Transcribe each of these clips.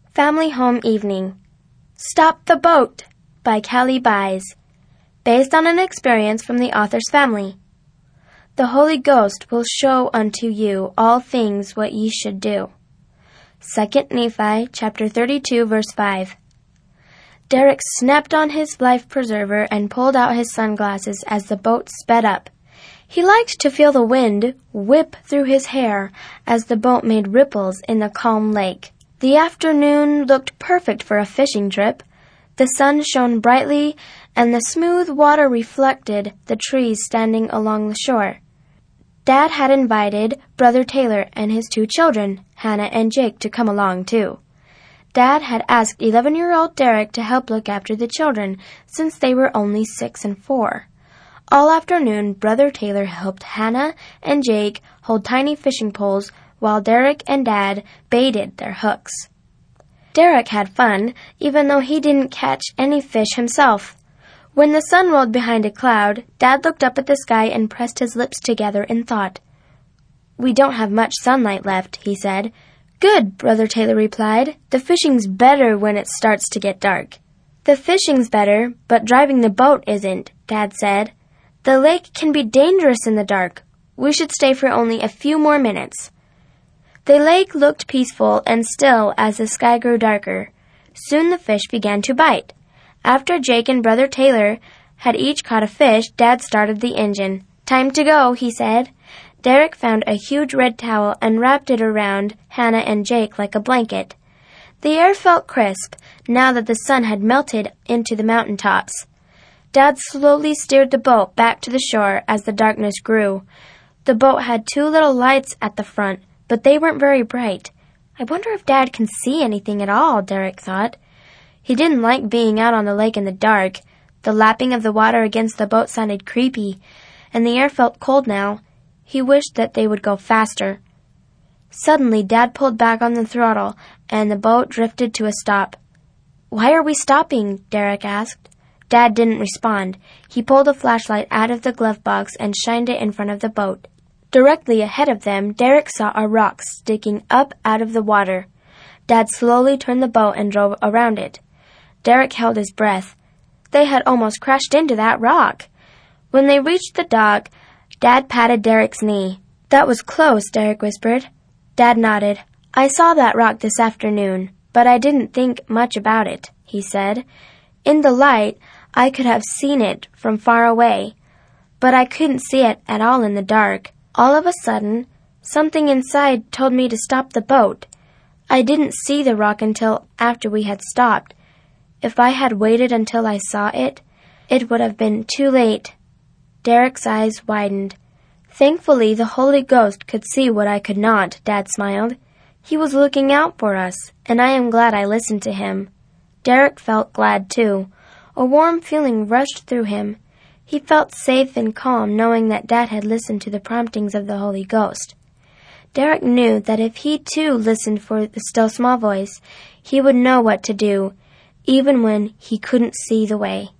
Family Home Evening. Stop the Boat by Kelly Buys, based on an experience from the author's family. The Holy Ghost will show unto you all things what ye should do. 2 Nephi chapter 32 verse 5. Derek snapped on his life preserver and pulled out his sunglasses as the boat sped up. He liked to feel the wind whip through his hair as the boat made ripples in the calm lake. The afternoon looked perfect for a fishing trip. The sun shone brightly, and the smooth water reflected the trees standing along the shore. Dad had invited Brother Taylor and his 2 children, Hannah and Jake, to come along too. Dad had asked 11-year-old Derek to help look after the children since they were only 6 and 4. All afternoon, Brother Taylor helped Hannah and Jake hold tiny fishing poles while Derek and Dad baited their hooks. Derek had fun, even though he didn't catch any fish himself. When the sun rolled behind a cloud, Dad looked up at the sky and pressed his lips together in thought. "We don't have much sunlight left," he said. "Good," Brother Taylor replied. "The fishing's better when it starts to get dark." "The fishing's better, but driving the boat isn't," Dad said. "The lake can be dangerous in the dark. We should stay for only a few more minutes." The lake looked peaceful and still as the sky grew darker. Soon the fish began to bite. After Jake and Brother Taylor had each caught a fish, Dad started the engine. "Time to go," he said. Derek found a huge red towel and wrapped it around Hannah and Jake like a blanket. The air felt crisp now that the sun had melted into the mountain tops. Dad slowly steered the boat back to the shore as the darkness grew. The boat had 2 little lights at the front, but they weren't very bright. "I wonder if Dad can see anything at all," Derek thought. He didn't like being out on the lake in the dark. The lapping of the water against the boat sounded creepy, and the air felt cold now. He wished that they would go faster. Suddenly, Dad pulled back on the throttle, and the boat drifted to a stop. "Why are we stopping?" Derek asked. Dad didn't respond. He pulled a flashlight out of the glove box and shined it in front of the boat. Directly ahead of them, Derek saw a rock sticking up out of the water. Dad slowly turned the boat and drove around it. Derek held his breath. They had almost crashed into that rock. When they reached the dock, Dad patted Derek's knee. "That was close," Derek whispered. Dad nodded. "I saw that rock this afternoon, but I didn't think much about it," he said. "In the light, I could have seen it from far away, but I couldn't see it at all in the dark. All of a sudden, something inside told me to stop the boat. I didn't see the rock until after we had stopped. If I had waited until I saw it, it would have been too late." Derek's eyes widened. "Thankfully, the Holy Ghost could see what I could not," Dad smiled. "He was looking out for us, and I am glad I listened to him." Derek felt glad, too. A warm feeling rushed through him. He felt safe and calm knowing that Dad had listened to the promptings of the Holy Ghost. Derek knew that if he too listened for the still small voice, he would know what to do, even when he couldn't see the way.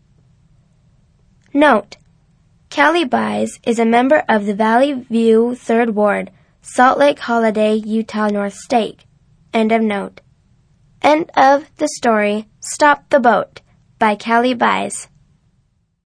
Note: Kelly Buys is a member of the Valley View 3rd Ward, Salt Lake Holiday, Utah North State. End of note. End of the story, Stop the Boat by Kelly Buys.